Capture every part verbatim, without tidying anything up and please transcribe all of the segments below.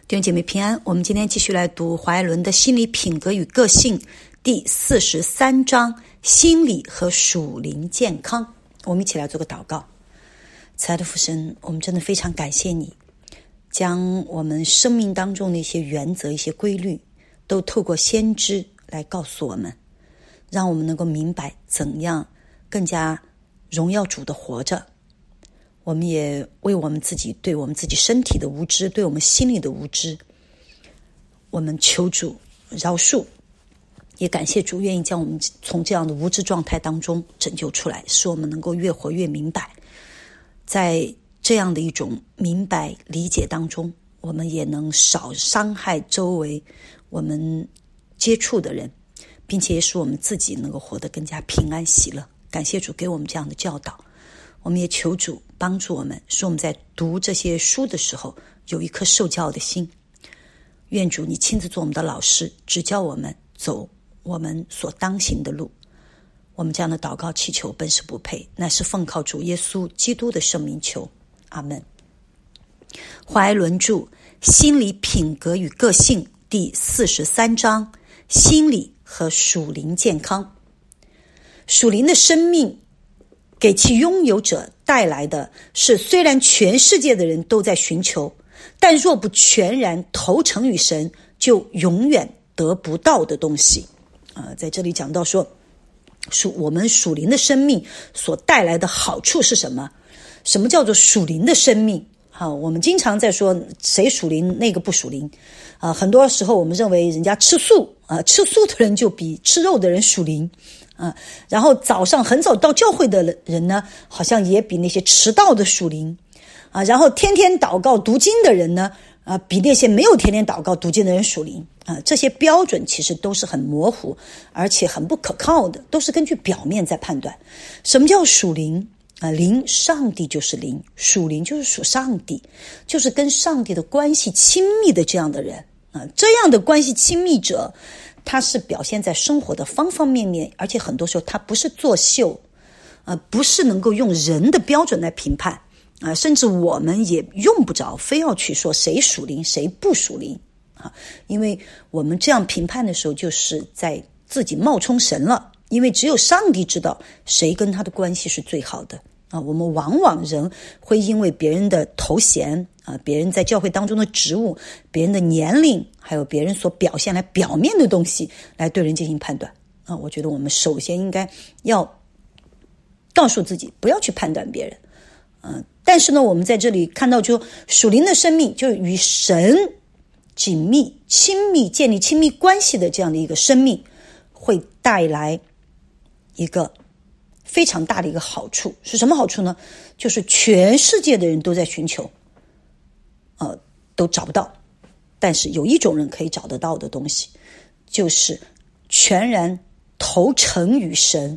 弟兄姐妹平安，我们今天继续来读华爱伦的心理品格与个性第四十三章，心理和属灵健康。我们一起来做个祷告。慈爱的父神，我们真的非常感谢你，将我们生命当中的一些原则、一些规律都透过先知来告诉我们，让我们能够明白怎样更加荣耀主的活着。我们也为我们自己对我们自己身体的无知，对我们心里的无知，我们求主饶恕，也感谢主愿意将我们从这样的无知状态当中拯救出来，使我们能够越活越明白。在这样的一种明白理解当中，我们也能少伤害周围我们接触的人，并且也使我们自己能够活得更加平安喜乐。感谢主给我们这样的教导，我们也求主帮助我们，使我们在读这些书的时候有一颗受教的心。愿主你亲自做我们的老师，指教我们走我们所当行的路。我们这样的祷告祈求本是不配，乃是奉靠主耶稣基督的圣名求，阿们。华爱伦著心理品格与个性第四十三章，心理和属灵健康。属灵的生命给其拥有者带来的是，虽然全世界的人都在寻求，但若不全然投诚于神，就永远得不到的东西。呃，在这里讲到说，属我们属灵的生命所带来的好处是什么？什么叫做属灵的生命？好，我们经常在说谁属灵，那个不属灵。啊、呃，很多时候我们认为人家吃素啊、呃，吃素的人就比吃肉的人属灵。啊，然后早上很早到教会的人呢，好像也比那些迟到的属灵啊。然后天天祷告读经的人呢，啊，比那些没有天天祷告读经的人属灵啊。这些标准其实都是很模糊，而且很不可靠的，都是根据表面在判断。什么叫属灵啊？灵，上帝就是灵，属灵就是属上帝，就是跟上帝的关系亲密的这样的人啊。这样的关系亲密者，它是表现在生活的方方面面，而且很多时候它不是作秀，呃，不是能够用人的标准来评判啊、呃，甚至我们也用不着非要去说谁属灵谁不属灵啊，因为我们这样评判的时候，就是在自己冒充神了，因为只有上帝知道谁跟他的关系是最好的啊。我们往往人会因为别人的头衔啊，别人在教会当中的职务，别人的年龄，还有别人所表现来表面的东西来对人进行判断啊。我觉得我们首先应该要告诉自己不要去判断别人。嗯，但是呢，我们在这里看到就属灵的生命，就是与神紧密亲密建立亲密关系的这样的一个生命，会带来一个非常大的一个好处。是什么好处呢？就是全世界的人都在寻求，呃，都找不到，但是有一种人可以找得到的东西，就是全然投诚于神，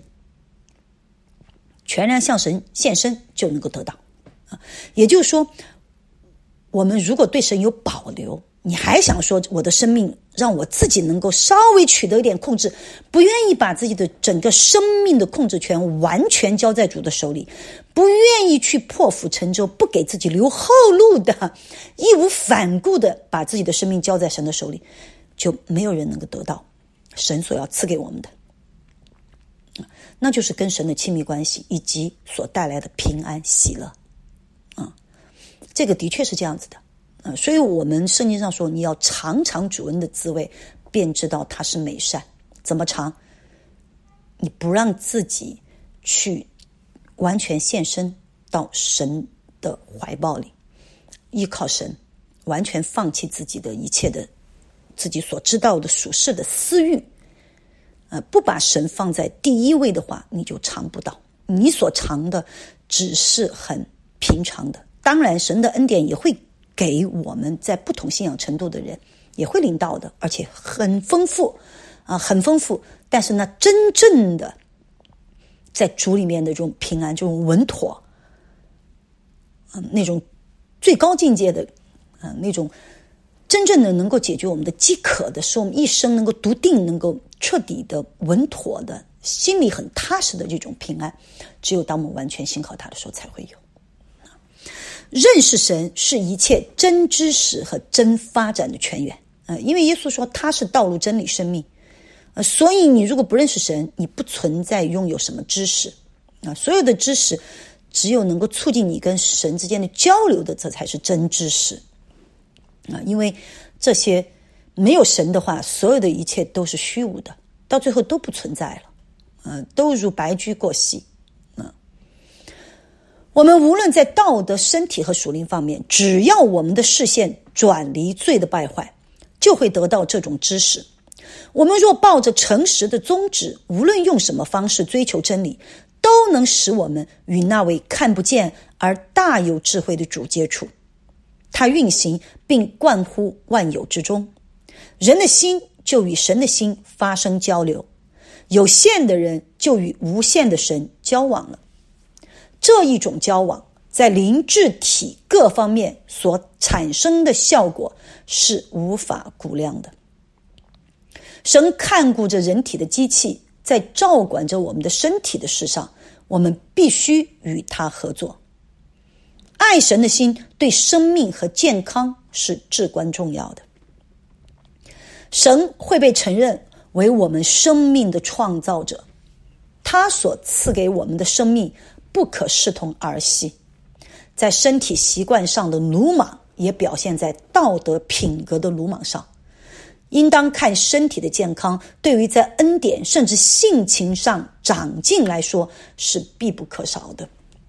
全然向神献身就能够得到。啊，也就是说，我们如果对神有保留，你还想说我的生命让我自己能够稍微取得一点控制，不愿意把自己的整个生命的控制权完全交在主的手里，不愿意去破釜沉舟，不给自己留后路的，义无反顾的把自己的生命交在神的手里，就没有人能够得到神所要赐给我们的，那就是跟神的亲密关系以及所带来的平安喜乐啊，这个的确是这样子的。呃，所以我们圣经上说，你要尝尝主恩的滋味，便知道它是美善。怎么尝？你不让自己去完全献身到神的怀抱里，依靠神，完全放弃自己的一切的自己所知道的属世的私欲，呃，不把神放在第一位的话，你就尝不到。你所尝的只是很平常的，当然神的恩典也会给我们在不同信仰程度的人也会领到的，而且很丰富啊，很丰富。但是呢，真正的在主里面的这种平安，这种稳妥，嗯，那种最高境界的，嗯，那种真正的能够解决我们的饥渴的，使我们一生能够笃定，能够彻底的稳妥的，心里很踏实的这种平安，只有当我们完全信靠他的时候才会有。 认识神是一切真知识和真发展的泉源。呃，因为耶稣说他是道路、真理、生命。呃，所以你如果不认识神，你不存在拥有什么知识。啊，所有的知识只有能够促进你跟神之间的交流的，这才是真知识。啊，因为这些没有神的话，所有的一切都是虚无的，到最后都不存在了。嗯、呃，都如白驹过隙。嗯、呃，我们无论在道德、身体和属灵方面，只要我们的视线转离罪的败坏，就会得到这种知识。我们若抱着诚实的宗旨，无论用什么方式追求真理，都能使我们与那位看不见而大有智慧的主接触。他运行并贯乎万有之中，人的心就与神的心发生交流，有限的人就与无限的神交往了。这一种交往在灵智体各方面所产生的效果是无法估量的。神看顾着人体的机器，在照管着我们的身体的事上，我们必须与他合作。爱神的心对生命和健康是至关重要的。神会被承认为我们生命的创造者，他所赐给我们的生命不可视同儿戏。在身体习惯上的鲁莽，也表现在道德品格的鲁莽上。应当看身体的健康，对于在恩典甚至性情上长进来说是必不可少的。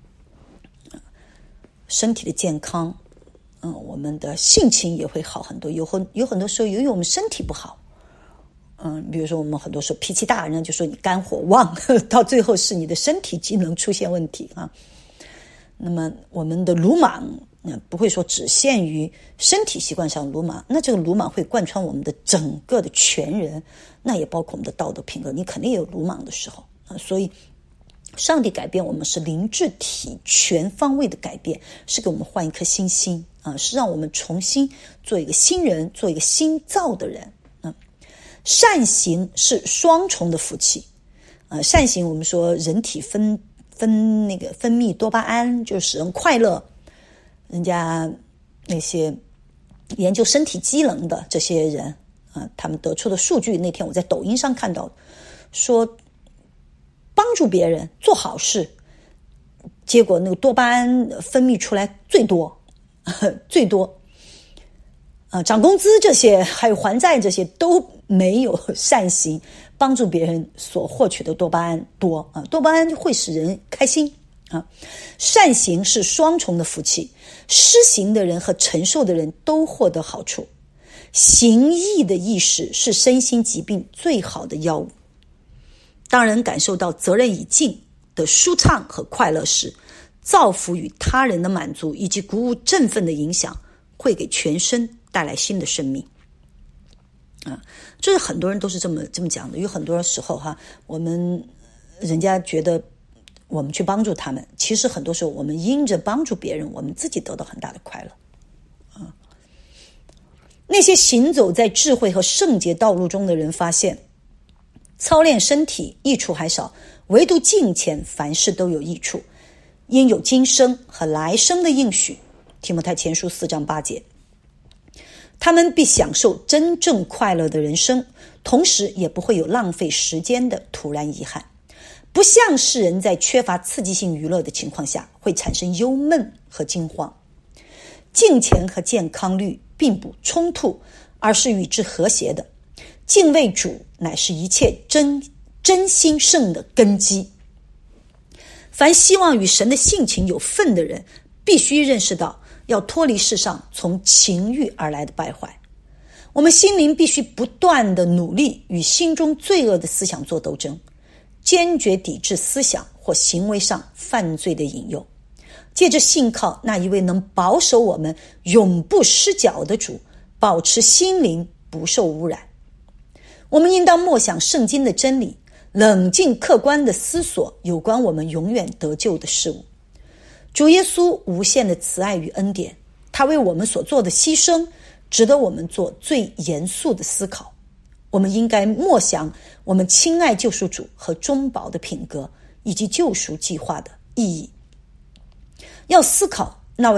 身体的健康，嗯，我们的性情也会好很多。有很有很多时候，由于我们身体不好，嗯，比如说我们很多时候脾气大，人家就说你肝火旺，到最后是你的身体机能出现问题啊。那么我们的鲁莽，那不会说只限于身体习惯上鲁莽，那这个鲁莽会贯穿我们的整个的全人，那也包括我们的道德品格，你肯定也有鲁莽的时候啊。所以上帝改变我们是灵智体全方位的改变，是给我们换一颗新心啊，是让我们重新做一个新人，做一个新造的人啊。善行是双重的福气啊，善行我们说人体分分那个分泌多巴胺，就使人快乐。人家那些研究身体机能的这些人啊，他们得出的数据，那天我在抖音上看到，说帮助别人做好事，结果那个多巴胺分泌出来最多，最多。啊，涨工资这些，还有还债这些都没有善行帮助别人所获取的多巴胺多啊。多巴胺会使人开心。啊，善行是双重的福气，施行的人和承受的人都获得好处。行义的意识是身心疾病最好的药物。当人感受到责任已尽的舒畅和快乐时，造福与他人的满足以及鼓舞振奋的影响，会给全身带来新的生命。啊，这是很多人都是这么这么讲的。有很多时候哈，我们人家觉得我们去帮助他们，其实很多时候我们因着帮助别人，我们自己得到很大的快乐。啊，那些行走在智慧和圣洁道路中的人发现，操练身体益处还少，唯独敬虔凡事都有益处，因有今生和来生的应许。提摩太前书四章八节，他们必享受真正快乐的人生，同时也不会有浪费时间的突然遗憾。不像世人在缺乏刺激性娱乐的情况下会产生忧闷和惊慌。敬虔和健康率并不冲突，而是与之和谐的。敬畏主乃是一切真真心圣的根基。凡希望与神的性情有份的人，必须认识到要脱离世上从情欲而来的败坏。我们心灵必须不断的努力与心中罪恶的思想做斗争，坚决抵制思想或行为上犯罪的引诱，借着信靠那一位能保守我们永不失脚的主，保持心灵不受污染。我们应当默想圣经的真理，冷静客观地思索有关我们永远得救的事物。主耶稣无限的慈爱与恩典，他为我们所做的牺牲，值得我们做最严肃的思考。我们应该默想我们亲爱救赎主和中保的品格，以及救赎计划的意义。要思考那位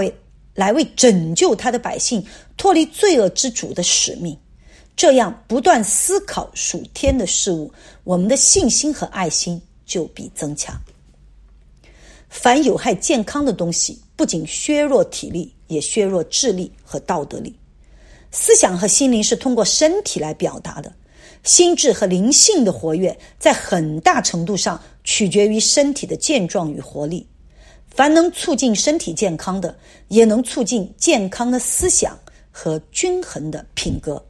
来为拯救他的百姓脱离罪恶之主的使命。这样不断思考属天的事物，我们的信心和爱心就必增强。凡有害健康的东西，不仅削弱体力，也削弱智力和道德力。思想和心灵是通过身体来表达的，心智和灵性的活跃在很大程度上取决于身体的健壮与活力。凡能促进身体健康的，也能促进健康的思想和均衡的品格。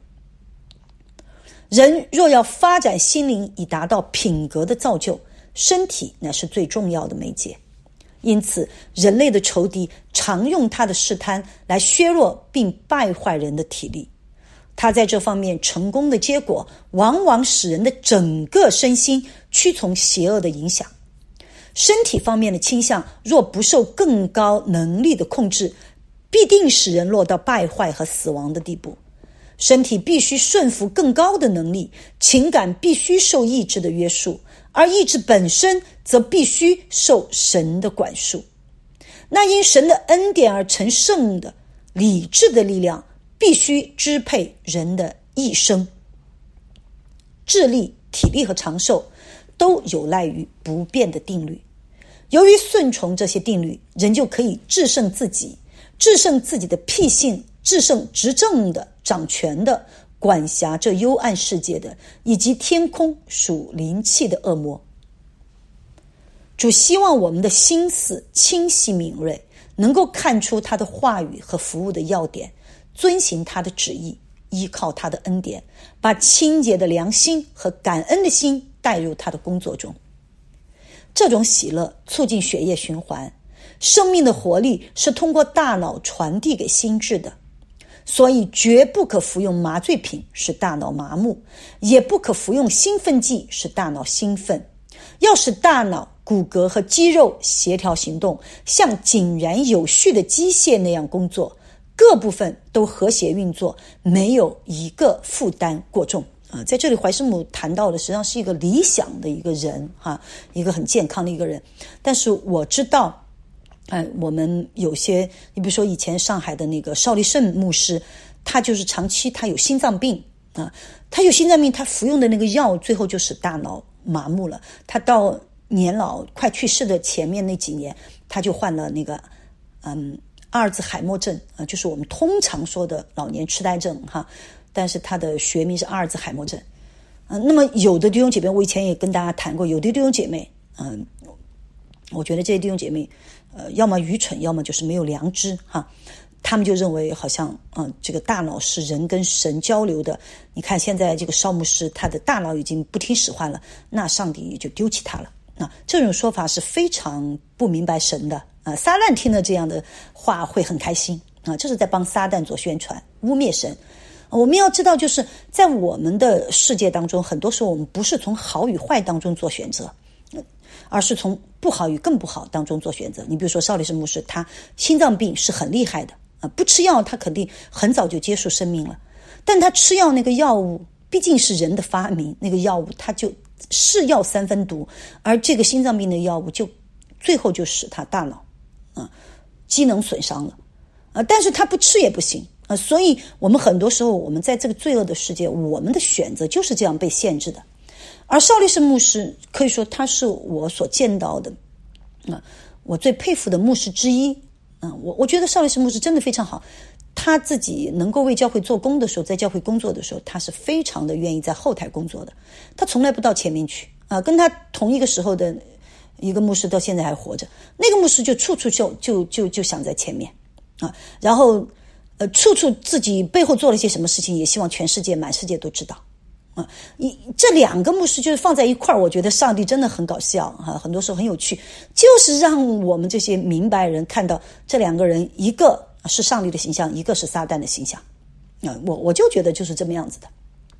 人若要发展心灵以达到品格的造就，身体乃是最重要的媒介。因此，人类的仇敌常用他的试探来削弱并败坏人的体力。他在这方面成功的结果，往往使人的整个身心屈从邪恶的影响。身体方面的倾向若不受更高能力的控制，必定使人落到败坏和死亡的地步。身体必须顺服更高的能力，情感必须受意志的约束，而意志本身则必须受神的管束。那因神的恩典而成圣的理智的力量必须支配人的一生。智力、体力和长寿都有赖于不变的定律。由于顺从这些定律，人就可以制胜自己，制胜自己的癖性，制胜执政的、掌权的、管辖这幽暗世界的，以及天空属灵气的恶魔。主希望我们的心思清晰敏锐，能够看出他的话语和服务的要点，遵行他的旨意，依靠他的恩典，把清洁的良心和感恩的心带入他的工作中。这种喜乐促进血液循环，生命的活力是通过大脑传递给心智的。所以绝不可服用麻醉品，使大脑麻木；也不可服用兴奋剂，使大脑兴奋。要使大脑、骨骼和肌肉协调行动，像井然有序的机械那样工作，各部分都和谐运作，没有一个负担过重。啊，在这里怀斯姆谈到的实际上是一个理想的一个人哈，一个很健康的一个人。但是我知道呃，我们有些，你比如说以前上海的那个邵立胜牧师，他就是长期他有心脏病啊，他有心脏病，他服用的那个药最后就使大脑麻木了。他到年老快去世的前面那几年，他就患了那个嗯阿尔兹海默症啊，就是我们通常说的老年痴呆症哈，但是他的学名是阿尔兹海默症。嗯、呃，那么有的弟兄姐妹，我以前也跟大家谈过，有的弟兄姐妹，嗯、呃，我觉得这些弟兄姐妹。呃，要么愚蠢，要么就是没有良知哈。他们就认为好像嗯、呃，这个大脑是人跟神交流的。你看现在这个邵牧师，他的大脑已经不听使唤了，那上帝也就丢弃他了。啊，这种说法是非常不明白神的啊。撒旦听了这样的话会很开心啊，这是在帮撒旦做宣传，污蔑神。我们要知道，就是在我们的世界当中，很多时候我们不是从好与坏当中做选择，而是从不好与更不好当中做选择。你比如说邵立胜牧师，他心脏病是很厉害的啊，不吃药他肯定很早就结束生命了。但他吃药那个药物毕竟是人的发明，那个药物它就是药三分毒，而这个心脏病的药物就最后就使他大脑啊机能损伤了啊，但是他不吃也不行啊。所以我们很多时候我们在这个罪恶的世界，我们的选择就是这样被限制的。而邵立胜牧师可以说他是我所见到的啊，我最佩服的牧师之一啊。我我觉得邵立胜牧师真的非常好，他自己能够为教会做工的时候，在教会工作的时候，他是非常的愿意在后台工作的，他从来不到前面去啊。跟他同一个时候的一个牧师到现在还活着，那个牧师就处处就就就就想在前面啊，然后呃处处自己背后做了一些什么事情，也希望全世界满世界都知道。啊，一这两个牧师就是放在一块儿，我觉得上帝真的很搞笑哈、啊，很多时候很有趣，就是让我们这些明白人看到这两个人，一个是上帝的形象，一个是撒旦的形象啊，我我就觉得就是这么样子的。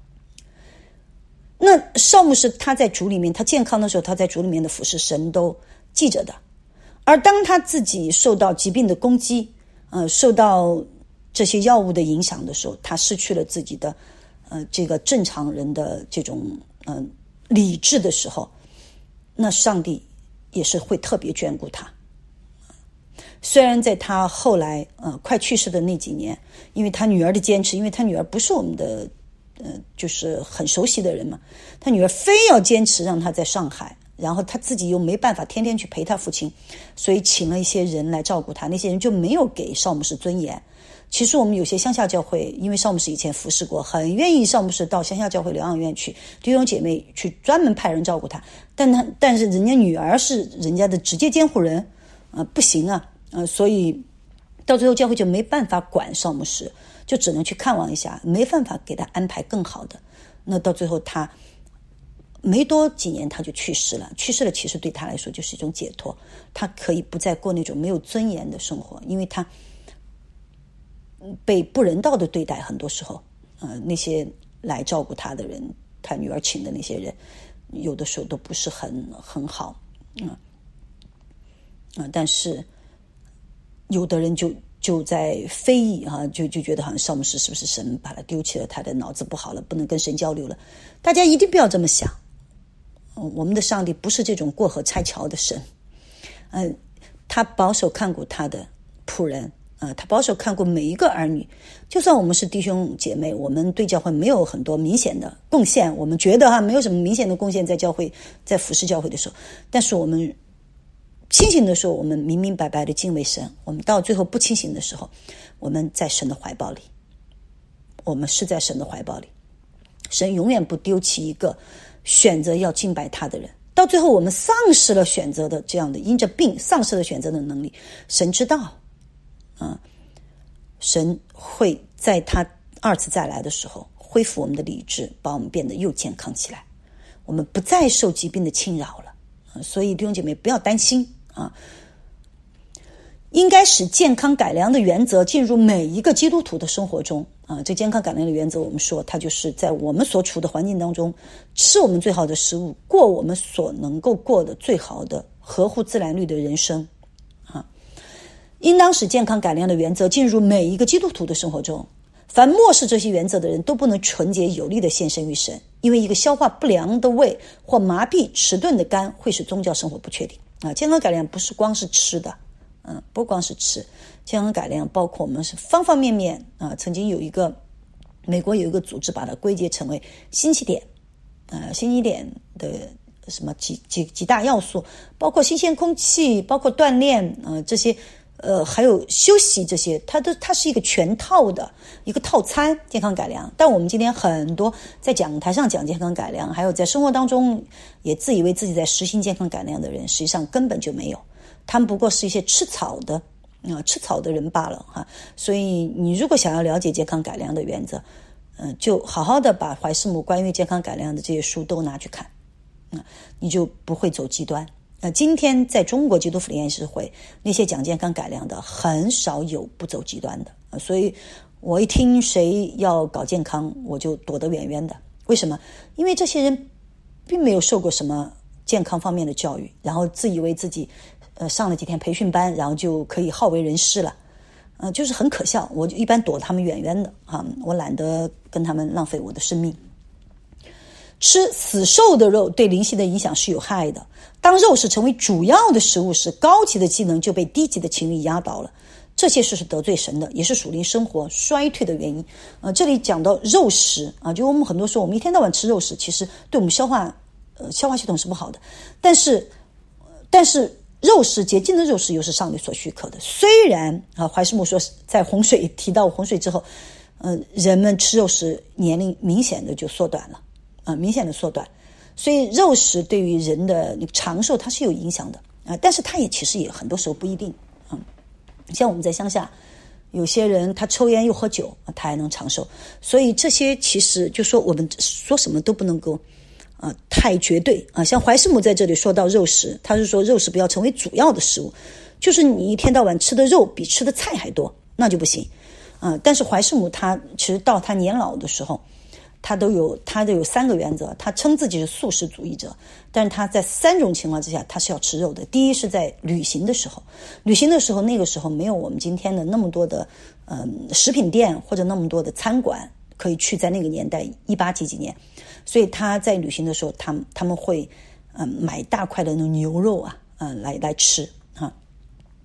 那邵牧师他在主里面，他健康的时候，他在主里面的服侍，神都记着的。而当他自己受到疾病的攻击，呃，受到这些药物的影响的时候，他失去了自己的。呃，这个正常人的这种呃理智的时候，那上帝也是会特别眷顾他。 虽然在他后来呃快去世的那几年，因为他女儿的坚持，因为他女儿不是我们的呃就是很熟悉的人嘛，他女儿非要坚持让他在上海，然后他自己又没办法天天去陪他父亲，所以请了一些人来照顾他，那些人就没有给邵牧师尊严。其实我们有些乡下教会，因为邵牧师以前服侍过，很愿意邵牧师到乡下教会疗养院去，弟兄姐妹去专门派人照顾他，但他但是人家女儿是人家的直接监护人，呃不行啊，呃所以到最后教会就没办法管邵牧师，就只能去看望一下，没办法给他安排更好的。那到最后他没多几年他就去世了，去世了其实对他来说就是一种解脱，他可以不再过那种没有尊严的生活，因为他被不人道的对待，很多时候呃，那些来照顾他的人，他女儿请的那些人有的时候都不是很很好，嗯、呃、但是有的人就就在非议啊，就就觉得好像邵牧师是不是神把他丢弃了，他的脑子不好了，不能跟神交流了。大家一定不要这么想，我们的上帝不是这种过河拆桥的神，嗯、呃，他保守看顾他的仆人。啊，他保守看过每一个儿女，就算我们是弟兄姐妹，我们对教会没有很多明显的贡献，我们觉得哈没有什么明显的贡献在教会，在服侍教会的时候，但是我们清醒的时候，我们明明白白的敬畏神；我们到最后不清醒的时候，我们在神的怀抱里，我们是在神的怀抱里，神永远不丢弃一个选择要敬拜他的人。到最后，我们丧失了选择的这样的，因着病丧失了选择的能力，神知道。啊，神会在他二次再来的时候恢复我们的理智，把我们变得又健康起来，我们不再受疾病的侵扰了。啊、所以弟兄姐妹不要担心啊，应该使健康改良的原则进入每一个基督徒的生活中啊。这健康改良的原则，我们说它就是在我们所处的环境当中，吃我们最好的食物，过我们所能够过的最好的合乎自然律的人生。应当使健康改良的原则进入每一个基督徒的生活中，凡漠视这些原则的人都不能纯洁有力的献身于神，因为一个消化不良的胃或麻痹迟钝的肝会使宗教生活不确定啊。健康改良不是光是吃的，嗯，不光是吃，健康改良包括我们是方方面面啊。曾经有一个美国有一个组织把它归结成为新起点，呃，新起点的什么几几几大要素，包括新鲜空气，包括锻炼，呃，这些。呃，还有休息这些，它都它是一个全套的一个套餐健康改良。但我们今天很多在讲台上讲健康改良，还有在生活当中也自以为自己在实行健康改良的人，实际上根本就没有，他们不过是一些吃草的啊、呃，吃草的人罢了哈。所以你如果想要了解健康改良的原则，嗯、呃，就好好的把怀世母关于健康改良的这些书都拿去看，嗯、呃，你就不会走极端。那今天在中国基督福利研习会，那些讲健康改良的很少有不走极端的，所以我一听谁要搞健康，我就躲得远远的。为什么？因为这些人并没有受过什么健康方面的教育，然后自以为自己呃上了几天培训班，然后就可以好为人师了，呃，就是很可笑。我就一般躲他们远远的啊，我懒得跟他们浪费我的生命。吃死兽的肉对灵性的影响是有害的。当肉食成为主要的食物时，高级的机能就被低级的情欲压倒了。这些事是得罪神的，也是属灵生活衰退的原因。呃，这里讲到肉食啊，就我们很多说我们一天到晚吃肉食，其实对我们消化呃消化系统是不好的。但是但是肉食洁净的肉食又是上帝所许可的。虽然啊，怀世母说在洪水提到洪水之后，呃，人们吃肉食年龄明显的就缩短了。啊、呃，明显的缩短，所以肉食对于人的长寿它是有影响的啊、呃，但是它也其实也很多时候不一定啊、嗯。像我们在乡下，有些人他抽烟又喝酒，他还能长寿，所以这些其实就说我们说什么都不能够啊、呃、太绝对啊。像怀世母在这里说到肉食，他是说肉食不要成为主要的食物，就是你一天到晚吃的肉比吃的菜还多，那就不行啊、呃。但是怀世母他其实到他年老的时候。他都有他都有三个原则，他称自己是素食主义者，但是他在三种情况之下他是要吃肉的。第一是在旅行的时候，旅行的时候那个时候没有我们今天的那么多的嗯食品店或者那么多的餐馆可以去，在那个年代一八几几年，所以他在旅行的时候他他们会嗯买大块的那种牛肉啊嗯来来吃啊。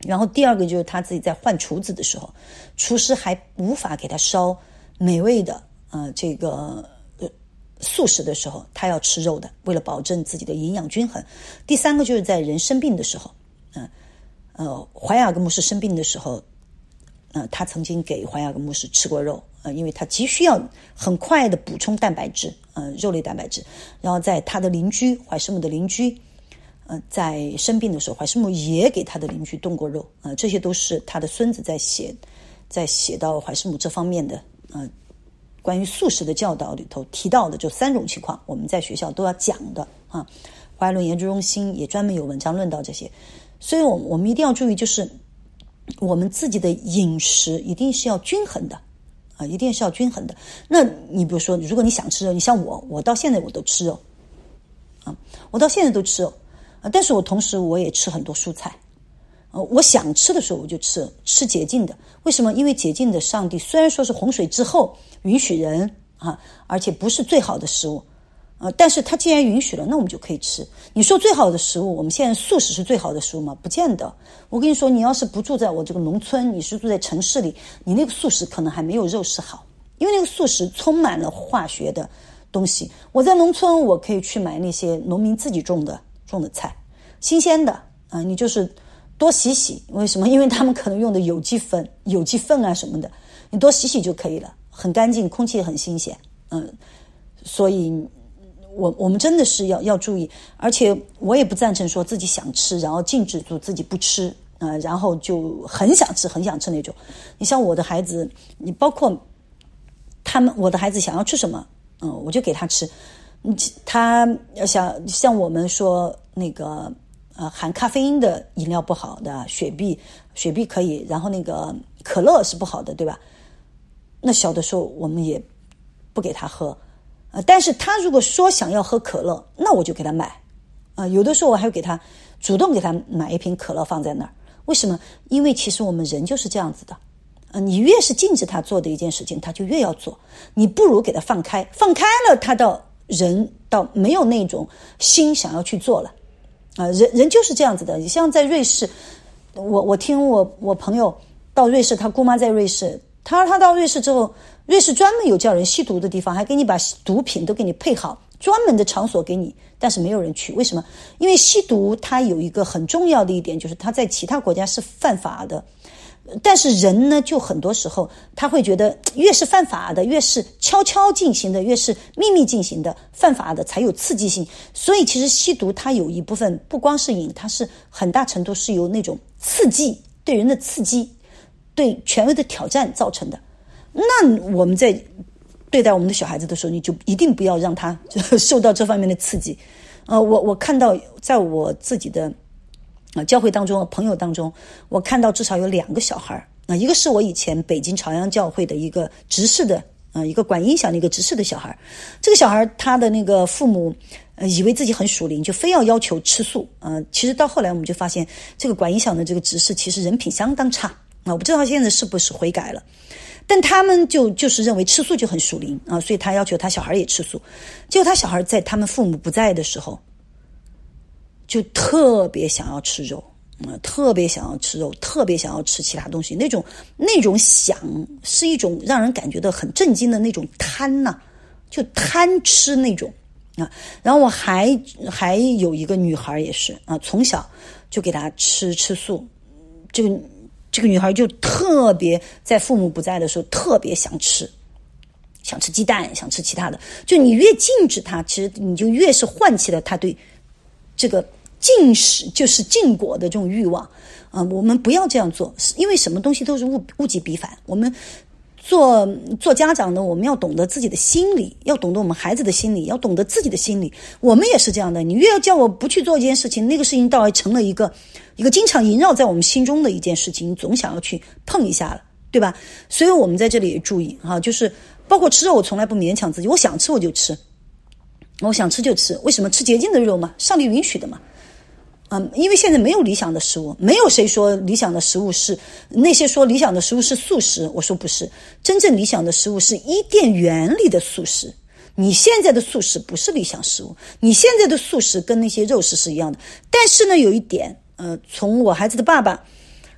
然后第二个就是他自己在换厨子的时候，厨师还无法给他烧美味的呃这个呃素食的时候，他要吃肉的，为了保证自己的营养均衡。第三个就是在人生病的时候，嗯呃, 呃怀雅各牧师生病的时候，呃他曾经给怀雅各牧师吃过肉，呃因为他急需要很快的补充蛋白质，呃肉类蛋白质。然后在他的邻居怀师母的邻居呃，在生病的时候，怀师母也给他的邻居炖过肉，呃，这些都是他的孙子在写，在写到怀师母这方面的呃关于素食的教导里头提到的，就三种情况，我们在学校都要讲的啊。怀伦研究中心也专门有文章论到这些，所以我我们一定要注意，就是我们自己的饮食一定是要均衡的啊，一定是要均衡的。那你比如说，如果你想吃肉，你像我，我到现在我都吃肉啊，我到现在都吃肉。但是我同时我也吃很多蔬菜，呃，我想吃的时候我就吃，吃洁净的。为什么？因为洁净的上帝虽然说是洪水之后允许人啊，而且不是最好的食物，呃，但是他既然允许了，那我们就可以吃。你说最好的食物，我们现在素食是最好的食物吗？不见得。我跟你说，你要是不住在我这个农村，你是住在城市里，你那个素食可能还没有肉食好，因为那个素食充满了化学的东西。我在农村，我可以去买那些农民自己种的。种的菜，新鲜的啊、呃，你就是多洗洗。为什么？因为他们可能用的有机粉、有机粪啊什么的，你多洗洗就可以了，很干净，空气很新鲜。嗯，所以我我们真的是要要注意，而且我也不赞成说自己想吃，然后禁止住自己不吃啊、呃，然后就很想吃、很想吃那种。你像我的孩子，你包括他们，我的孩子想要吃什么，嗯，我就给他吃。他想像我们说那个呃含咖啡因的饮料不好的，雪碧雪碧可以，然后那个可乐是不好的，对吧？那小的时候我们也不给他喝，呃，但是他如果说想要喝可乐，那我就给他买，啊、呃，有的时候我还会给他主动给他买一瓶可乐放在那儿。为什么？因为其实我们人就是这样子的，呃，你越是禁止他做的一件事情，他就越要做。你不如给他放开，放开了，他到人到没有那种心想要去做了，啊、呃，人人就是这样子的。你像在瑞士，我我听我我朋友到瑞士，他姑妈在瑞士，他他到瑞士之后，瑞士专门有叫人吸毒的地方，还给你把毒品都给你配好，专门的场所给你，但是没有人去。为什么？因为吸毒它有一个很重要的一点，就是它在其他国家是犯法的。但是人呢，就很多时候他会觉得越是犯法的，越是悄悄进行的，越是秘密进行的，犯法的才有刺激性。所以其实吸毒它有一部分不光是瘾，它是很大程度是由那种刺激，对人的刺激，对权威的挑战造成的。那我们在对待我们的小孩子的时候，你就一定不要让他受到这方面的刺激。呃，我我看到在我自己的啊，教会当中，朋友当中，我看到至少有两个小孩啊，一个是我以前北京朝阳教会的一个执事的，呃，一个管音响的一个执事的小孩。这个小孩他的那个父母，呃，以为自己很属灵，就非要要求吃素。呃，其实到后来我们就发现，这个管音响的这个执事其实人品相当差啊，我不知道他现在是不是悔改了。但他们就就是认为吃素就很属灵啊，所以他要求他小孩也吃素。结果他小孩在他们父母不在的时候，就特别想要吃肉，呃，特别想要吃肉，特别想要吃其他东西。那种那种想是一种让人感觉到很震惊的那种贪呐、啊，就贪吃那种啊。然后我还还有一个女孩也是啊，从小就给她吃吃素，这个这个女孩就特别在父母不在的时候特别想吃。想吃鸡蛋，想吃其他的，就你越禁止她，其实你就越是唤起了她对这个禁食就是禁果的这种欲望啊、呃！我们不要这样做，因为什么东西都是物物极必反。我们做做家长的，我们要懂得自己的心理，要懂得我们孩子的心理，要懂得自己的心理。我们也是这样的，你越要叫我不去做一件事情，那个事情倒还成了一个一个经常萦绕在我们心中的一件事情，你总想要去碰一下了，对吧？所以我们在这里也注意哈、啊，就是包括吃肉，我从来不勉强自己，我想吃我就吃。我想吃就吃，为什么？吃洁净的肉嘛，上帝允许的嘛。嗯，因为现在没有理想的食物，没有谁说理想的食物是那些说理想的食物是素食，我说不是，真正理想的食物是伊甸园里的素食。你现在的素食不是理想食物，你现在的素食跟那些肉食是一样的。但是呢，有一点，呃，从我孩子的爸爸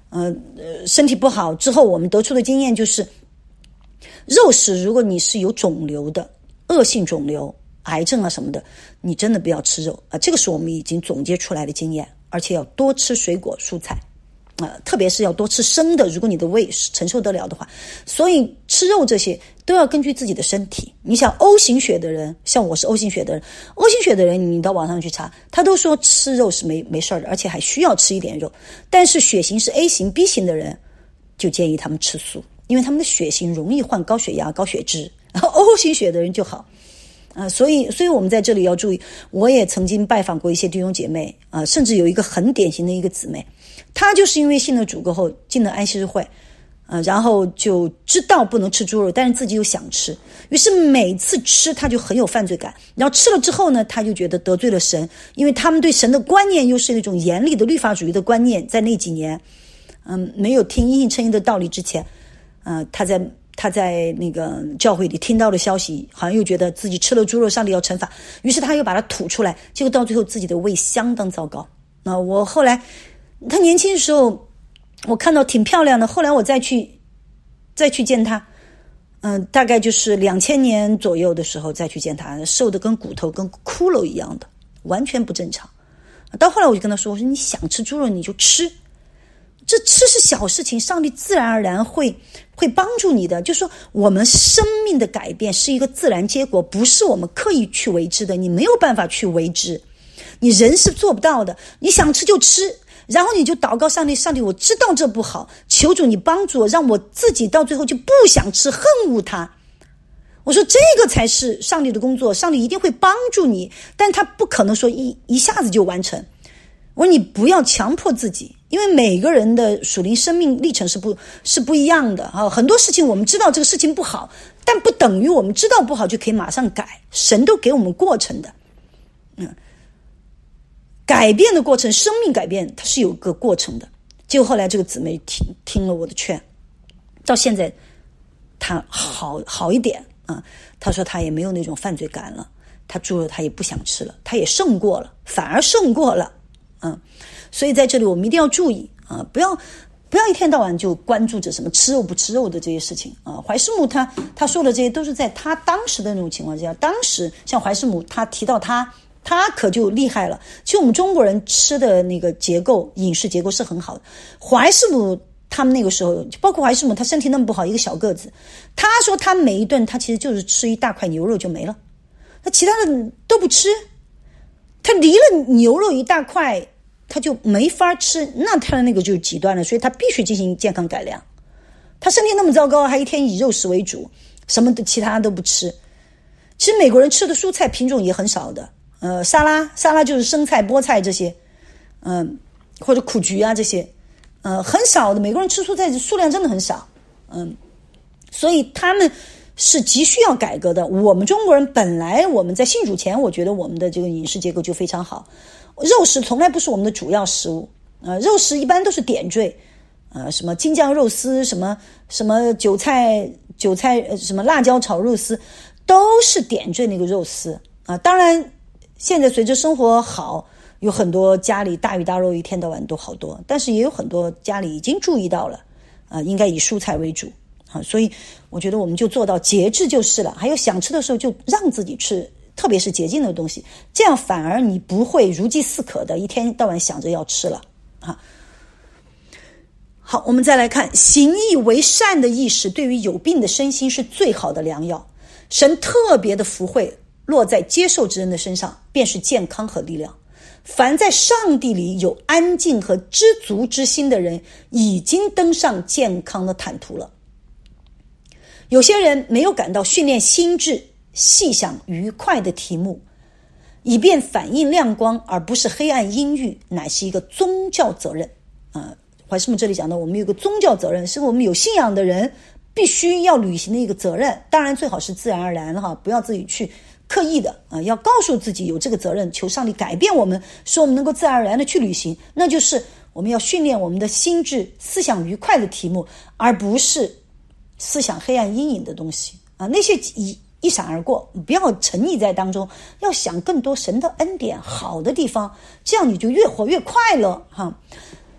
呃呃身体不好之后，我们得出的经验就是，肉食如果你是有肿瘤的，恶性肿瘤、癌症啊什么的，你真的不要吃肉啊，这个是我们已经总结出来的经验，而且要多吃水果蔬菜。呃，特别是要多吃生的，如果你的胃承受得了的话。所以吃肉这些都要根据自己的身体。你想 O 型血的人，像我是 O 型血的人 ，O 型血的人，你到网上去查，他都说吃肉是没没事的，而且还需要吃一点肉。但是血型是 A 型、B 型的人，就建议他们吃素，因为他们的血型容易患高血压、高血脂，然后 O 型血的人就好。啊、呃，所以，所以我们在这里要注意。我也曾经拜访过一些弟兄姐妹，啊、呃，甚至有一个很典型的一个姊妹，她就是因为信了主过后进了安息日会，呃，然后就知道不能吃猪肉，但是自己又想吃，于是每次吃她就很有犯罪感，然后吃了之后呢，她就觉得得罪了神，因为他们对神的观念又是那种严厉的律法主义的观念，在那几年，嗯、呃，没有听因信称义的道理之前，呃，她在。他在那个教会里听到的消息，好像又觉得自己吃了猪肉，上帝要惩罚，于是他又把它吐出来，结果到最后自己的胃相当糟糕。那我后来，他年轻的时候，我看到挺漂亮的，后来我再去再去见他，嗯、呃，大概就是两千年左右的时候再去见他，瘦的跟骨头跟骷髅一样的，完全不正常。到后来我就跟他说，我说你想吃猪肉你就吃。这吃是小事情，上帝自然而然会会帮助你的。就是说我们生命的改变是一个自然结果，不是我们刻意去为之的，你没有办法去为之，你人是做不到的。你想吃就吃，然后你就祷告上帝，上帝我知道这不好，求主你帮助我，让我自己到最后就不想吃，恨恶它。我说这个才是上帝的工作，上帝一定会帮助你，但他不可能说一一下子就完成。我说你不要强迫自己，因为每个人的属灵生命历程是不是不一样的啊。很多事情我们知道这个事情不好，但不等于我们知道不好就可以马上改，神都给我们过程的。嗯，改变的过程，生命改变它是有个过程的。结果后来这个姊妹听听了我的劝，到现在她好好一点啊。她说她也没有那种犯罪感了，她猪肉她也不想吃了，她也胜过了，反而胜过了。嗯，所以在这里我们一定要注意啊，不要不要一天到晚就关注着什么吃肉不吃肉的这些事情啊。怀师母他他说的这些都是在他当时的那种情况下，当时像怀师母他提到他他可就厉害了。其实我们中国人吃的那个结构饮食结构是很好的，怀师母他们那个时候，包括怀师母他身体那么不好，一个小个子，他说他每一顿他其实就是吃一大块牛肉就没了，他其他的都不吃，他离了牛肉一大块他就没法吃，那他的那个就是极端了，所以他必须进行健康改良。他身体那么糟糕，还一天以肉食为主，什么的其他都不吃。其实美国人吃的蔬菜品种也很少的，呃，沙拉沙拉就是生菜、菠菜这些，嗯、呃，或者苦菊啊这些，呃，很少的。美国人吃蔬菜数量真的很少，嗯，所以他们是急需要改革的。我们中国人本来我们在信主前，我觉得我们的这个饮食结构就非常好。肉食从来不是我们的主要食物，呃，肉食一般都是点缀，呃，什么京酱肉丝，什么什么韭菜韭菜，呃，什么辣椒炒肉丝，都是点缀那个肉丝啊、呃。当然，现在随着生活好，有很多家里大鱼大肉一天到晚都好多，但是也有很多家里已经注意到了，啊、呃，应该以蔬菜为主啊。所以我觉得我们就做到节制就是了。还有想吃的时候就让自己吃。特别是洁净的东西，这样反而你不会如饥似渴的一天到晚想着要吃了啊。好，我们再来看行义为善的意识对于有病的身心是最好的良药，神特别的福惠落在接受之人的身上，便是健康和力量。凡在上帝里有安静和知足之心的人，已经登上健康的坦途了。有些人没有感到训练心智细想愉快的题目，以便反映亮光，而不是黑暗阴郁，乃是一个宗教责任。呃，怀师母这里讲到，我们有个宗教责任，是我们有信仰的人必须要履行的一个责任。当然，最好是自然而然哈，不要自己去刻意的啊、呃，要告诉自己有这个责任，求上帝改变我们，使我们能够自然而然的去履行。那就是我们要训练我们的心智，思想愉快的题目，而不是思想黑暗阴影的东西啊，那些一。一闪而过，不要沉溺在当中，要想更多神的恩典好的地方，这样你就越活越快乐哈。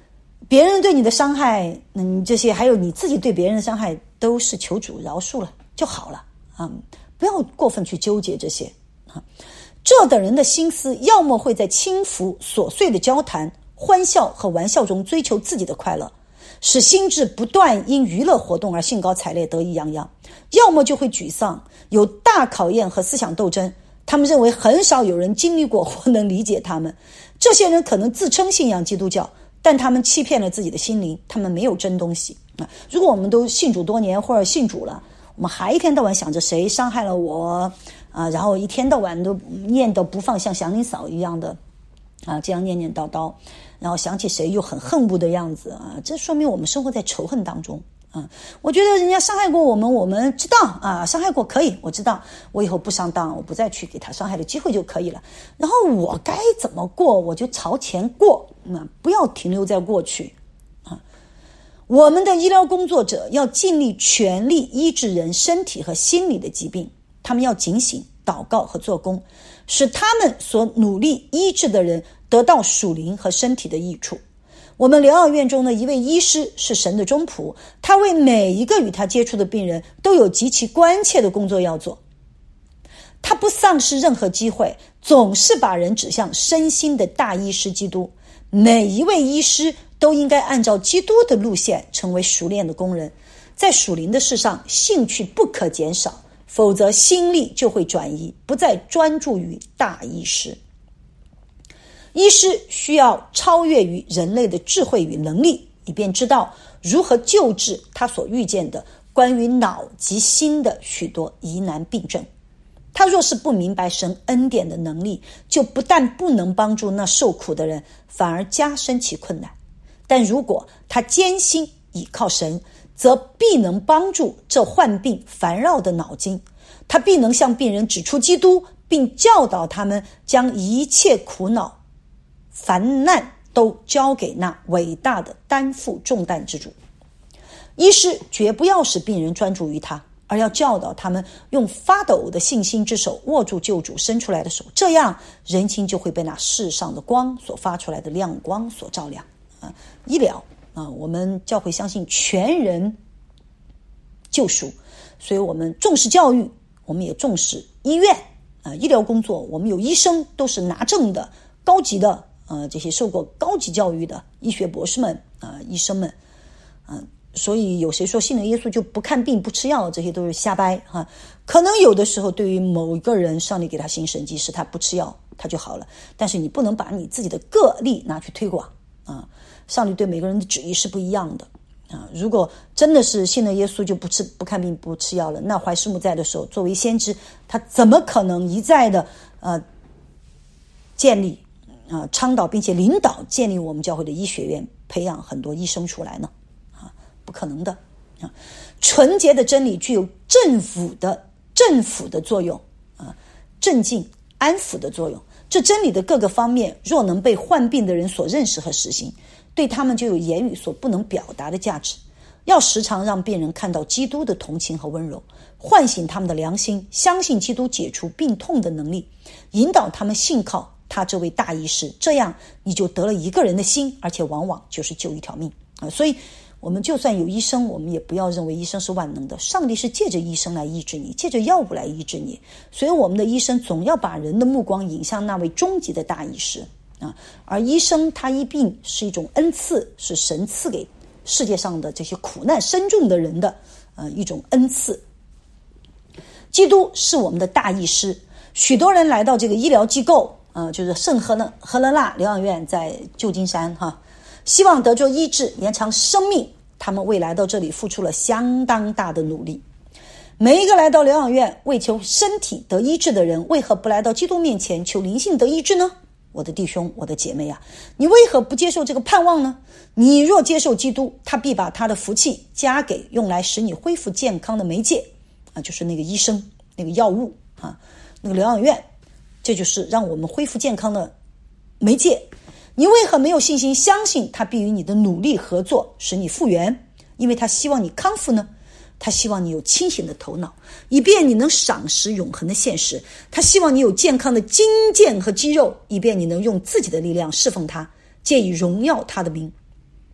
别人对你的伤害，嗯，这些还有你自己对别人的伤害，都是求主饶恕了就好了啊、嗯，不要过分去纠结这些啊。这等人的心思，要么会在轻浮琐碎的交谈、欢笑和玩笑中追求自己的快乐，使心智不断因娱乐活动而兴高采烈、得意洋洋；要么就会沮丧，有大考验和思想斗争。他们认为很少有人经历过或能理解他们。这些人可能自称信仰基督教，但他们欺骗了自己的心灵，他们没有真东西啊！如果我们都信主多年或者信主了，我们还一天到晚想着谁伤害了我啊，然后一天到晚都念叨不放，像祥林嫂一样的啊，这样念念叨叨，然后想起谁又很恨恶的样子啊，这说明我们生活在仇恨当中。嗯，我觉得人家伤害过我们，我们知道啊，伤害过可以，我知道，我以后不上当，我不再去给他伤害的机会就可以了。然后我该怎么过，我就朝前过，嗯，不要停留在过去啊。我们的医疗工作者要尽力全力医治人身体和心理的疾病，他们要警醒、祷告和做工，使他们所努力医治的人得到属灵和身体的益处。我们疗养院中的一位医师是神的忠仆，他为每一个与他接触的病人都有极其关切的工作要做。他不丧失任何机会，总是把人指向身心的大医师基督。每一位医师都应该按照基督的路线成为熟练的工人，在属灵的事上兴趣不可减少，否则心力就会转移，不再专注于大医师。医师需要超越于人类的智慧与能力，以便知道如何救治他所遇见的关于脑及心的许多疑难病症。他若是不明白神恩典的能力，就不但不能帮助那受苦的人，反而加深其困难。但如果他坚心倚靠神，则必能帮助这患病烦扰的脑筋，他必能向病人指出基督，并教导他们将一切苦恼烦难都交给那伟大的担负重担之主。医师绝不要使病人专注于他，而要教导他们用发抖的信心之手握住救主伸出来的手，这样人心就会被那世上的光所发出来的亮光所照亮。啊，医疗啊，我们教会相信全人救赎，所以我们重视教育，我们也重视医院啊，医疗工作，我们有医生都是拿证的高级的呃，这些受过高级教育的医学博士们啊、呃，医生们，嗯、呃，所以有谁说信了耶稣就不看病不吃药，这些都是瞎掰哈、啊。可能有的时候对于某一个人，上帝给他行神迹，使他不吃药他就好了，但是你不能把你自己的个例拿去推广啊。上帝对每个人的旨意是不一样的啊。如果真的是信了耶稣就不吃不看病不吃药了，那怀师母在的时候，作为先知，他怎么可能一再的呃建立？啊，倡导并且领导建立我们教会的医学院，培养很多医生出来呢？啊，不可能的啊！纯洁的真理具有政府的政府的作用啊，镇静安抚的作用。这真理的各个方面，若能被患病的人所认识和实行，对他们就有言语所不能表达的价值。要时常让病人看到基督的同情和温柔，唤醒他们的良心，相信基督解除病痛的能力，引导他们信靠他这位大医师，这样你就得了一个人的心，而且往往就是救一条命啊！所以我们就算有医生，我们也不要认为医生是万能的，上帝是借着医生来医治你，借着药物来医治你。所以我们的医生总要把人的目光引向那位终极的大医师啊！而医生他医病是一种恩赐，是神赐给世界上的这些苦难深重的人的呃一种恩赐。基督是我们的大医师，许多人来到这个医疗机构。呃，就是圣赫勒赫勒纳疗养院在旧金山哈，希望得着医治，延长生命。他们为来到这里付出了相当大的努力。每一个来到疗养院为求身体得医治的人，为何不来到基督面前求灵性得医治呢？我的弟兄，我的姐妹啊，你为何不接受这个盼望呢？你若接受基督，他必把他的福气加给用来使你恢复健康的媒介啊，就是那个医生、那个药物啊，那个疗养院。这就是让我们恢复健康的媒介。你为何没有信心相信他必与你的努力合作，使你复原？因为他希望你康复呢，他希望你有清醒的头脑，以便你能赏识永恒的现实。他希望你有健康的筋腱和肌肉，以便你能用自己的力量侍奉他，借以荣耀他的名。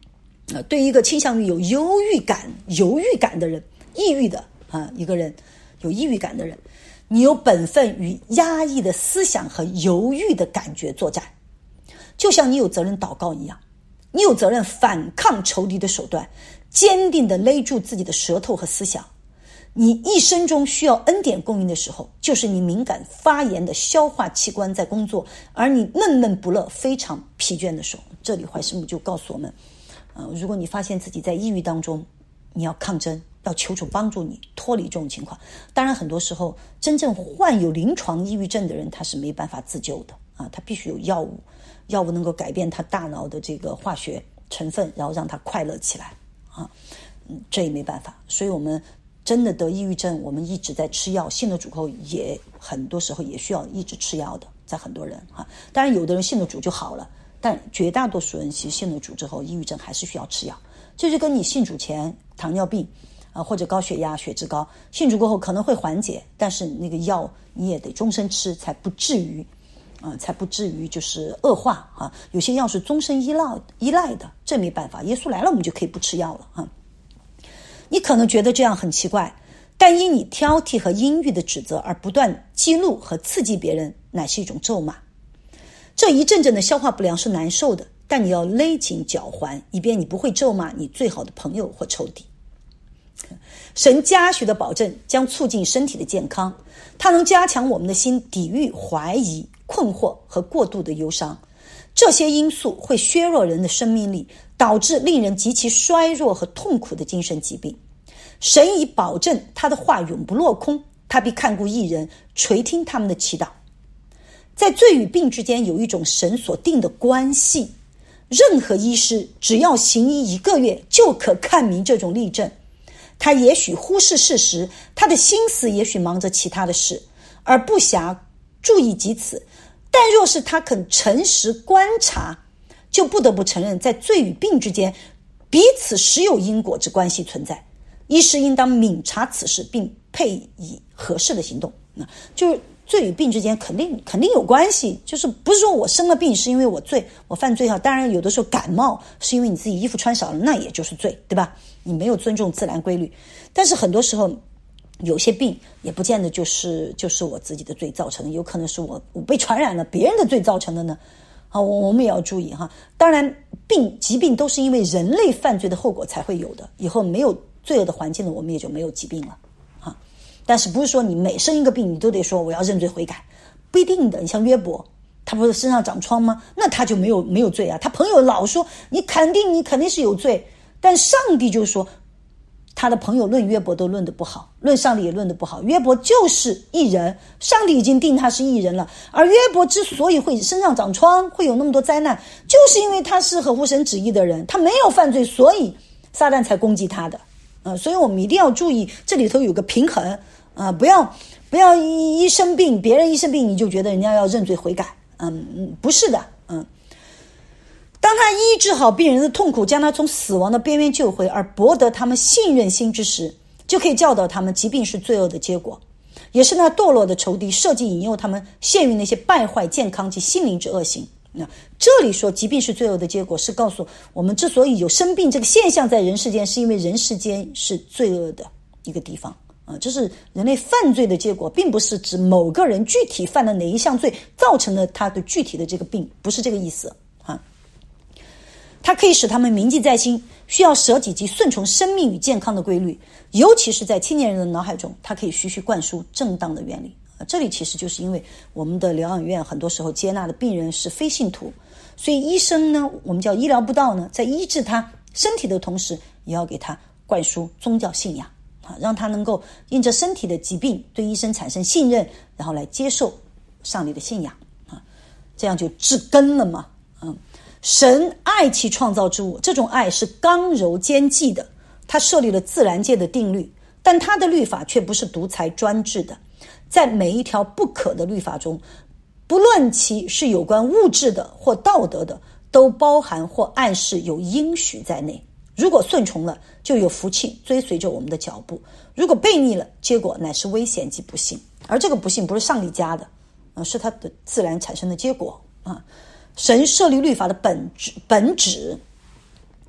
呃，对于一个倾向于有忧郁感、犹豫感的人，抑郁的啊一个人，有抑郁感的人，你有本分与压抑的思想和犹豫的感觉作战，就像你有责任祷告一样，你有责任反抗仇敌的手段，坚定地勒住自己的舌头和思想。你一生中需要恩典供应的时候，就是你敏感发炎的消化器官在工作，而你闷闷不乐、非常疲倦的时候。这里怀师母就告诉我们，呃，如果你发现自己在抑郁当中，你要抗争，要求主帮助你脱离这种情况。当然很多时候真正患有临床抑郁症的人，他是没办法自救的啊，他必须有药物，药物能够改变他大脑的这个化学成分，然后让他快乐起来啊，嗯，这也没办法。所以我们真的得抑郁症，我们一直在吃药，信了主后也很多时候也需要一直吃药的，在很多人哈。当然有的人信了主就好了，但绝大多数人其实信了主之后，抑郁症还是需要吃药。这就跟你信主前糖尿病啊、呃、或者高血压、血脂高，信主过后可能会缓解，但是那个药你也得终身吃，才不至于啊、呃，才不至于就是恶化啊。有些药是终身依赖依赖的，这没办法。耶稣来了，我们就可以不吃药了啊。你可能觉得这样很奇怪，但因你挑剔和阴郁的指责而不断激怒和刺激别人，乃是一种咒骂。这一阵阵的消化不良是难受的，但你要勒紧脚环，以便你不会咒骂你最好的朋友或仇敌。神嘉许的保证将促进身体的健康，它能加强我们的心，抵御怀疑、困惑和过度的忧伤。这些因素会削弱人的生命力，导致令人极其衰弱和痛苦的精神疾病。神已保证他的话永不落空，他必看顾义人，垂听他们的祈祷。在罪与病之间有一种神所定的关系，任何医师只要行医一个月就可看明这种例证。他也许忽视事实，他的心思也许忙着其他的事，而不暇注意及此。但若是他肯诚实观察，就不得不承认在罪与病之间彼此实有因果之关系存在。医师应当敏察此事，并配以合适的行动。那就是罪与病之间肯定肯定有关系，就是不是说我生了病是因为我罪我犯罪哈。当然有的时候感冒是因为你自己衣服穿少了，那也就是罪，对吧？你没有尊重自然规律。但是很多时候有些病也不见得就是就是我自己的罪造成的，有可能是我我被传染了别人的罪造成的呢。啊，我我们也要注意哈。当然病疾病都是因为人类犯罪的后果才会有的，以后没有罪恶的环境了，我们也就没有疾病了啊。但是不是说你每生一个病你都得说我要认罪悔改，不一定的。你像约伯，他不是身上长疮吗？那他就没有没有罪啊。他朋友老说你肯定你肯定是有罪，但上帝就说他的朋友论约伯都论得不好，论上帝也论得不好。约伯就是义人，上帝已经定他是义人了。而约伯之所以会身上长疮，会有那么多灾难，就是因为他是合乎神旨意的人，他没有犯罪，所以撒旦才攻击他的。呃，所以我们一定要注意这里头有个平衡啊、呃，不要不要一一生病，别人一生病你就觉得人家要认罪悔改，嗯嗯，不是的，嗯。当他医治好病人的痛苦，将他从死亡的边缘救回，而博得他们信任心之时，就可以教导他们疾病是罪恶的结果，也是那堕落的仇敌设计引诱他们陷于那些败坏健康及心灵之恶行。那这里说疾病是罪恶的结果，是告诉我们之所以有生病这个现象在人世间，是因为人世间是罪恶的一个地方啊，这是人类犯罪的结果，并不是指某个人具体犯了哪一项罪造成了他的具体的这个病，不是这个意思啊。它可以使他们铭记在心，需要舍己及顺从生命与健康的规律，尤其是在青年人的脑海中，它可以徐徐灌输正当的原理。这里其实就是因为我们的疗养院很多时候接纳的病人是非信徒，所以医生呢，我们叫医疗布道呢，在医治他身体的同时，也要给他灌输宗教信仰啊，让他能够因着身体的疾病对医生产生信任，然后来接受上帝的信仰啊，这样就治根了嘛。嗯，神爱其创造之物，这种爱是刚柔兼济的，他设立了自然界的定律，但他的律法却不是独裁专制的。在每一条不可的律法中，不论其是有关物质的或道德的，都包含或暗示有应许在内。如果顺从了，就有福气追随着我们的脚步；如果背逆了，结果乃是危险及不幸。而这个不幸不是上帝加的，呃、是他的自然产生的结果啊。神设立律法的本质本质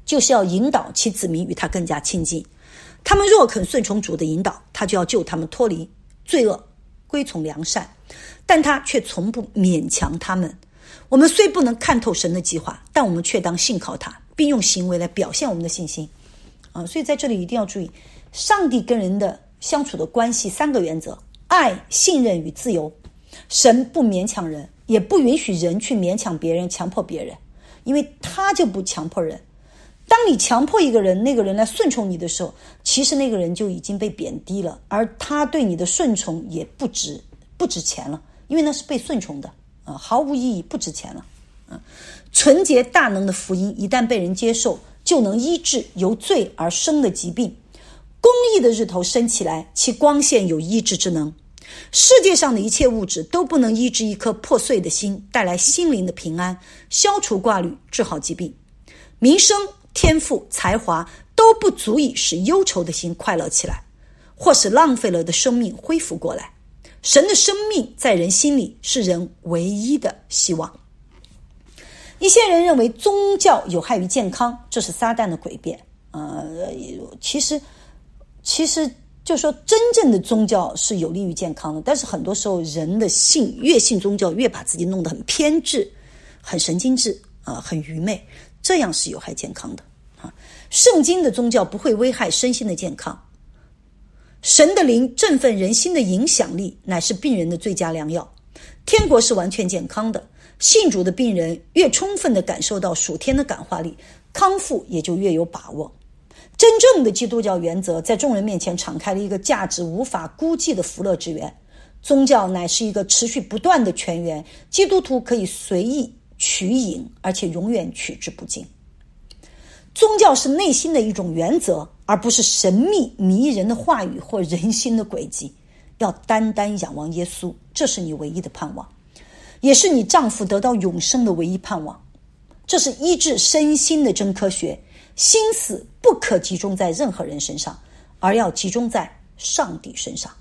就是要引导其子民与他更加亲近。他们若肯顺从主的引导，他就要救他们脱离罪恶，归从良善，但他却从不勉强他们。我们虽不能看透神的计划，但我们却当信靠他，并用行为来表现我们的信心。啊，所以在这里一定要注意，上帝跟人的相处的关系三个原则：爱、信任与自由。神不勉强人，也不允许人去勉强别人、强迫别人，因为他就不强迫人。当你强迫一个人，那个人来顺从你的时候，其实那个人就已经被贬低了，而他对你的顺从也不值不值钱了，因为那是被顺从的啊，毫无意义，不值钱了。啊，纯洁大能的福音一旦被人接受，就能医治由罪而生的疾病。公义的日头升起来，其光线有医治之能。世界上的一切物质都不能医治一颗破碎的心，带来心灵的平安，消除挂虑，治好疾病。名声、天赋、才华都不足以使忧愁的心快乐起来，或使浪费了的生命恢复过来。神的生命在人心里是人唯一的希望。一些人认为宗教有害于健康，这是撒旦的诡辩。呃，其实其实就说真正的宗教是有利于健康的，但是很多时候人的信越信宗教越把自己弄得很偏执、很神经质啊、呃，很愚昧，这样是有害健康的啊。圣经的宗教不会危害身心的健康，神的灵振奋人心的影响力乃是病人的最佳良药。天国是完全健康的，信主的病人越充分地感受到属天的感化力，康复也就越有把握。真正的基督教原则在众人面前敞开了一个价值无法估计的福乐之源。宗教乃是一个持续不断的泉源，基督徒可以随意取饮，而且永远取之不尽。宗教是内心的一种原则，而不是神秘迷人的话语或人心的轨迹。要单单仰望耶稣，这是你唯一的盼望，也是你丈夫得到永生的唯一盼望。这是医治身心的真科学。心思不可集中在任何人身上，而要集中在上帝身上。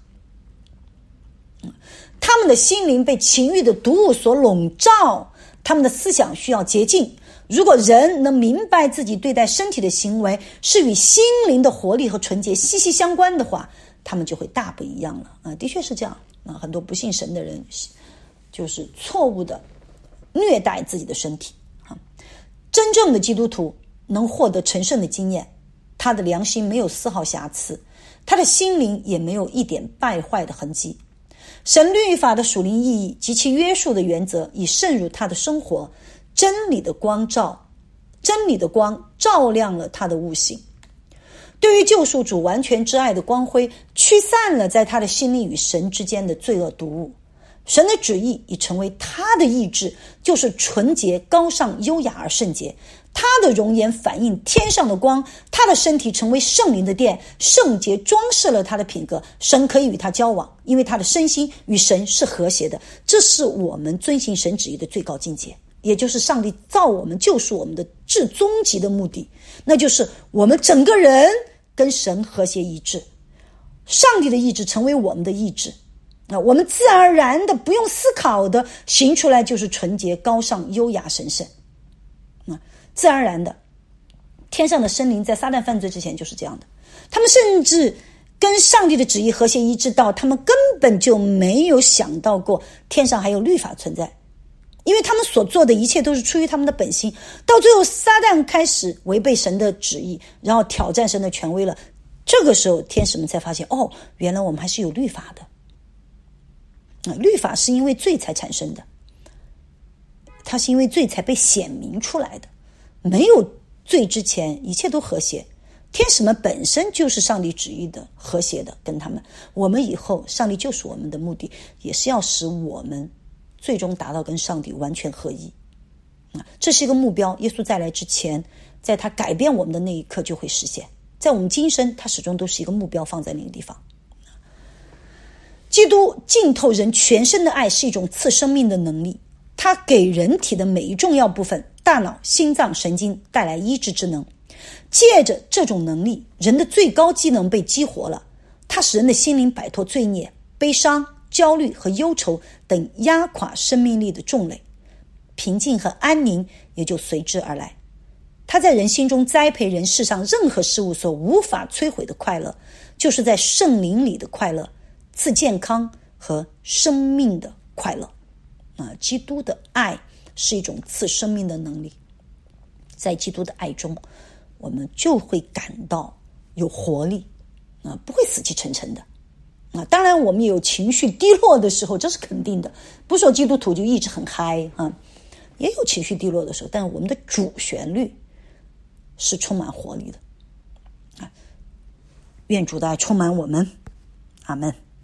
他们的心灵被情欲的毒物所笼罩，他们的思想需要洁净。如果人能明白自己对待身体的行为是与心灵的活力和纯洁息息相关的话，他们就会大不一样了。啊，的确是这样啊，很多不信神的人就是错误的虐待自己的身体啊。真正的基督徒能获得成圣的经验，他的良心没有丝毫瑕疵，他的心灵也没有一点败坏的痕迹。神律法的属灵意义及其约束的原则已渗入他的生活，真理的光照，真理的光照亮了他的悟性。对于救赎主完全之爱的光辉，驱散了在他的心里与神之间的罪恶毒物。神的旨意已成为他的意志，就是纯洁、高尚、优雅而圣洁。他的容颜反映天上的光，他的身体成为圣灵的殿，圣洁装饰了他的品格。神可以与他交往，因为他的身心与神是和谐的。这是我们遵行神旨意的最高境界，也就是上帝造我们、救赎我们的至终极的目的，那就是我们整个人跟神和谐一致，上帝的意志成为我们的意志。那我们自然而然的不用思考的行出来就是纯洁、高尚、优雅、神圣。自然而然的，天上的生灵在撒旦犯罪之前就是这样的，他们甚至跟上帝的旨意和谐一致到他们根本就没有想到过天上还有律法存在，因为他们所做的一切都是出于他们的本心。到最后撒旦开始违背神的旨意，然后挑战神的权威了，这个时候天使们才发现，哦，原来我们还是有律法的。律法是因为罪才产生的，它是因为罪才被显明出来的。没有罪之前一切都和谐，天使们本身就是上帝旨意的和谐的，跟他们我们以后上帝救赎我们的目的也是要使我们最终达到跟上帝完全合一。这是一个目标，耶稣再来之前在他改变我们的那一刻就会实现，在我们今生他始终都是一个目标放在那个地方。基督浸透人全身的爱是一种赐生命的能力，它给人体的每一重要部分大脑、心脏、神经带来医治之能。借着这种能力，人的最高机能被激活了，它使人的心灵摆脱罪孽、悲伤、焦虑和忧愁等压垮生命力的重累，平静和安宁也就随之而来。 他在人心中栽培人世上任何事物所无法摧毁的快乐，就是在圣灵里的快乐，赐健康和生命的快乐。啊，基督的爱是一种赐生命的能力，在基督的爱中，我们就会感到有活力，啊，不会死气沉沉的。啊，当然我们有情绪低落的时候，这是肯定的。不是说基督徒就一直很嗨啊，也有情绪低落的时候，但我们的主旋律是充满活力的。啊，愿主的爱充满我们，阿们。